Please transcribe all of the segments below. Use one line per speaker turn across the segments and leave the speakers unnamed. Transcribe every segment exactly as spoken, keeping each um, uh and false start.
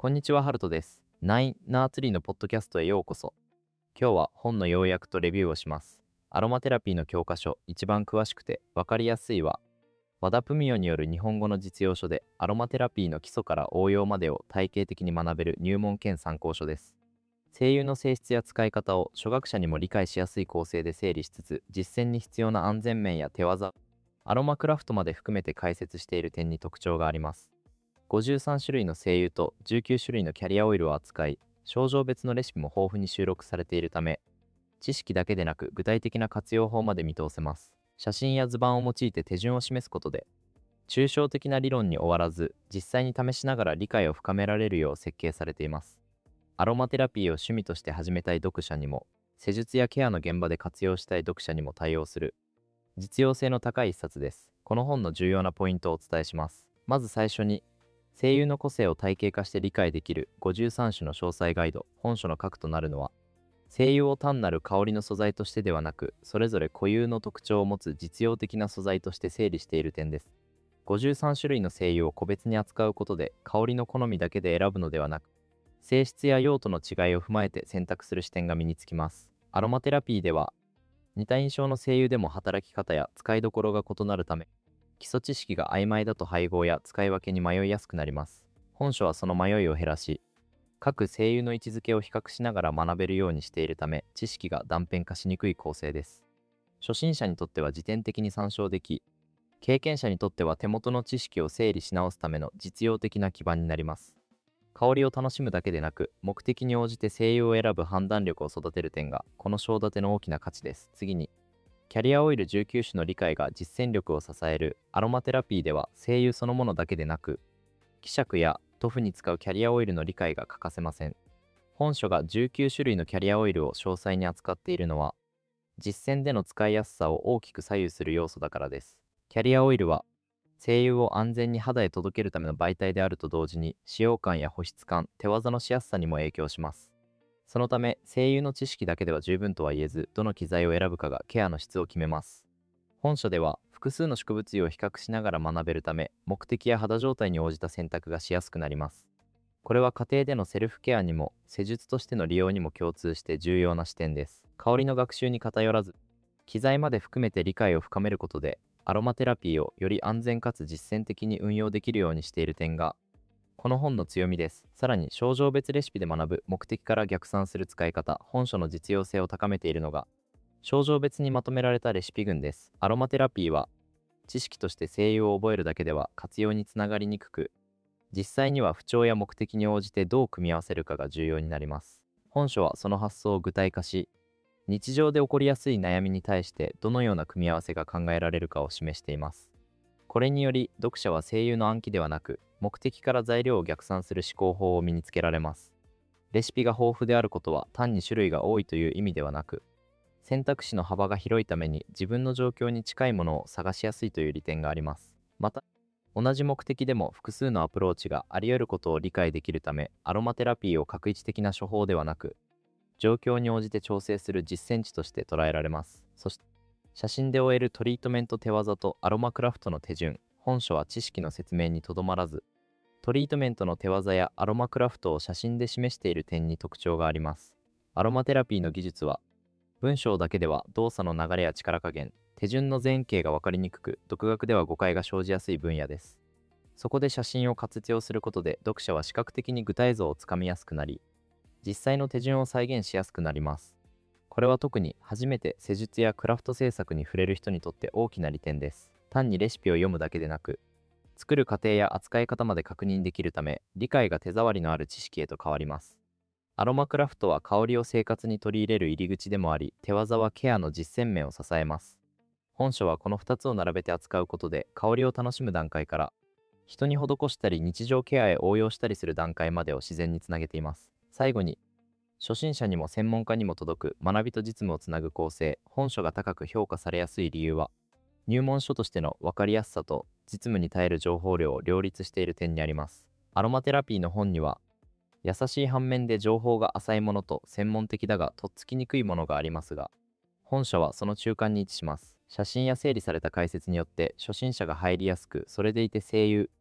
こんにちは、ハルトです。ナインナーツリーのポッドキャストへようこそ。今日は本の要約とレビューをします。アロマテラピーの教科書、一番詳しくて分かりやすいは、和田文雄による日本語の実用書で、アロマテラピーの基礎から応用までを体系的に学べる入門兼参考書です。精油の性質や使い方を初学者にも理解しやすい構成で整理しつつ、実践に必要な安全面や手技、アロマクラフトまで含めて解説している点に特徴があります。ごじゅうさん種類の精油とじゅうきゅう種類のキャリアオイルを扱い、症状別のレシピも豊富に収録されているため、知識だけでなく具体的な活用法まで見通せます。写真や図板を用いて手順を示すことで、抽象的な理論に終わらず、実際に試しながら理解を深められるよう設計されています。アロマテラピーを趣味として始めたい読者にも、施術やケアの現場で活用したい読者にも対応する、実用性の高い一冊です。この本の重要なポイントをお伝えします。まず最初に、精油の個性を体系化して理解できるごじゅうさん種の詳細ガイド、本書の核となるのは、精油を単なる香りの素材としてではなく、それぞれ固有の特徴を持つ実用的な素材として整理している点です。ごじゅうさん種類の精油を個別に扱うことで、香りの好みだけで選ぶのではなく、性質や用途の違いを踏まえて選択する視点が身につきます。アロマテラピーでは、似た印象の精油でも働き方や使いどころが異なるため、基礎知識が曖昧だと配合や使い分けに迷いやすくなります。本書はその迷いを減らし、各精油の位置づけを比較しながら学べるようにしているため、知識が断片化しにくい構成です。初心者にとっては自典的に参照でき、経験者にとっては手元の知識を整理し直すための実用的な基盤になります。香りを楽しむだけでなく、目的に応じて精油を選ぶ判断力を育てる点が、この章立ての大きな価値です。次に、キャリアオイルじゅうきゅう種の理解が実践力を支えるアロマテラピーでは、精油そのものだけでなく、希釈や塗布に使うキャリアオイルの理解が欠かせません。本書がじゅうきゅう種類のキャリアオイルを詳細に扱っているのは、実践での使いやすさを大きく左右する要素だからです。キャリアオイルは、精油を安全に肌へ届けるための媒体であると同時に、使用感や保湿感、手技のしやすさにも影響します。そのため、精油の知識だけでは十分とは言えず、どの機材を選ぶかがケアの質を決めます。本書では、複数の植物油を比較しながら学べるため、目的や肌状態に応じた選択がしやすくなります。これは家庭でのセルフケアにも、施術としての利用にも共通して重要な視点です。香りの学習に偏らず、機材まで含めて理解を深めることで、アロマテラピーをより安全かつ実践的に運用できるようにしている点が、この本の強みです。さらに、症状別レシピで学ぶ目的から逆算する使い方、本書の実用性を高めているのが、症状別にまとめられたレシピ群です。アロマテラピーは、知識として精油を覚えるだけでは活用につながりにくく、実際には不調や目的に応じてどう組み合わせるかが重要になります。本書はその発想を具体化し、日常で起こりやすい悩みに対してどのような組み合わせが考えられるかを示しています。これにより、読者は精油の暗記ではなく、目的から材料を逆算する思考法を身につけられます。レシピが豊富であることは単に種類が多いという意味ではなく、選択肢の幅が広いために自分の状況に近いものを探しやすいという利点があります。また、同じ目的でも複数のアプローチがあり得ることを理解できるため、アロマテラピーを確一的な処方ではなく、状況に応じて調整する実践値として捉えられます。そして、写真で終えるトリートメント手技とアロマクラフトの手順、本書は知識の説明にとどまらず、トリートメントの手技やアロマクラフトを写真で示している点に特徴があります。アロマテラピーの技術は、文章だけでは動作の流れや力加減、手順の前景が分かりにくく、独学では誤解が生じやすい分野です。そこで写真を活用することで読者は視覚的に具体像をつかみやすくなり、実際の手順を再現しやすくなります。これは特に初めて施術やクラフト制作に触れる人にとって大きな利点です。単にレシピを読むだけでなく、作る過程や扱い方まで確認できるため、理解が手触りのある知識へと変わります。アロマクラフトは香りを生活に取り入れる入り口でもあり、手技はケアの実践面を支えます。本書はこのふたつを並べて扱うことで、香りを楽しむ段階から、人に施したり日常ケアへ応用したりする段階までを自然につなげています。最後に、初心者にも専門家にも届く学びと実務をつなぐ構成、本書が高く評価されやすい理由は、入門書としての分かりやすさと実務に耐える情報量を両立している点にあります。アロマテラピーの本には、優しい反面で情報が浅いものと専門的だがとっつきにくいものがありますが、本書はその中間に位置します。写真や整理された解説によって初心者が入りやすく、それでいて精油、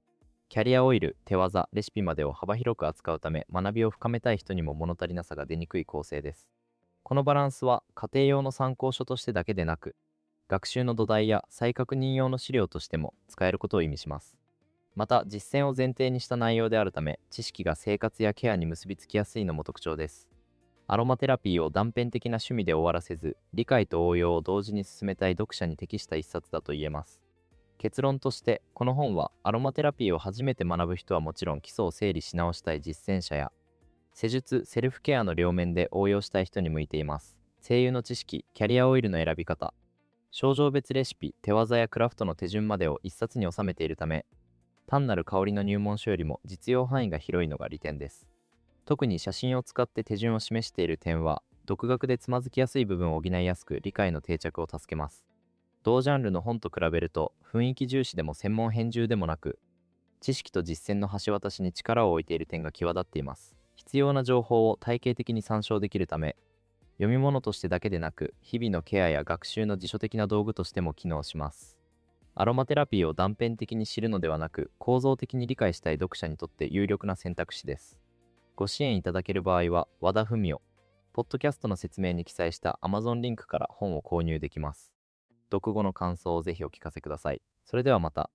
キャリアオイル、手技、レシピまでを幅広く扱うため、学びを深めたい人にも物足りなさが出にくい構成です。このバランスは家庭用の参考書としてだけでなく、学習の土台や再確認用の資料としても使えることを意味します。また、実践を前提にした内容であるため、知識が生活やケアに結びつきやすいのも特徴です。アロマテラピーを断片的な趣味で終わらせず、理解と応用を同時に進めたい読者に適した一冊だと言えます。結論として、この本はアロマテラピーを初めて学ぶ人はもちろん基礎を整理し直したい実践者や、施術・セルフケアの両面で応用したい人に向いています。精油の知識、キャリアオイルの選び方、症状別レシピ、手技やクラフトの手順までを一冊に収めているため、単なる香りの入門書よりも実用範囲が広いのが利点です。特に写真を使って手順を示している点は、独学でつまずきやすい部分を補いやすく、理解の定着を助けます。同ジャンルの本と比べると、雰囲気重視でも専門編重でもなく、知識と実践の橋渡しに力を置いている点が際立っています。必要な情報を体系的に参照できるため、読み物としてだけでなく、日々のケアや学習の辞書的な道具としても機能します。アロマテラピーを断片的に知るのではなく、構造的に理解したい読者にとって有力な選択肢です。ご支援いただける場合は、和田文雄、ポッドキャストの説明に記載した Amazon リンクから本を購入できます。読後の感想をぜひお聞かせください。それではまた。